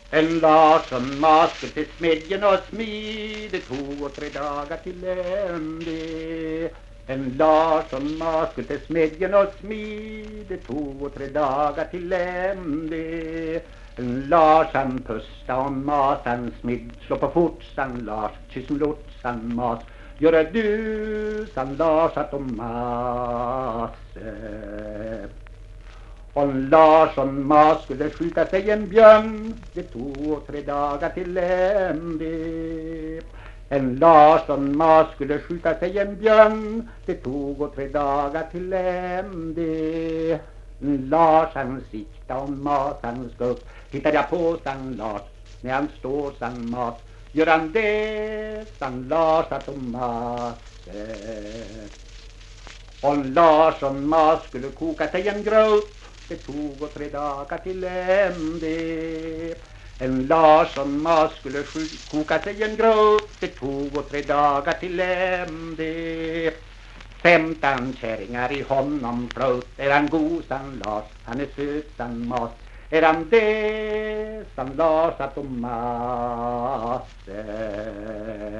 En Larsson maske till smedjen och smid, det tog 3 dagar till ände. En Larsson maske till smedjen och smid, det tog 3 dagar till ände. En Larsson pusta och masan smidd, slå på fortsan Lars, kyssen lotsan mas. Göra du, san Lars att de masse. Om Larsson mas skulle skjuta sig en björn, det tog 3 dagar till ände. En Larsson mas skulle skjuta sig en björn, det tog 3 dagar till ände. Larsson sikta och masan skupp, hittar jag på san Lars, när han står san mas. Gör han det, san Lars att de masse. Om Larsson mas skulle koka sig en gröt, det tog 3 dagar till ände. En Larsson mas skulle koka sig en gröt, det tog 3 dagar till ände. 15 kärringar i honom flöt, är han god san Lars, han är söt san mas. Är han det, san Lars att de masse.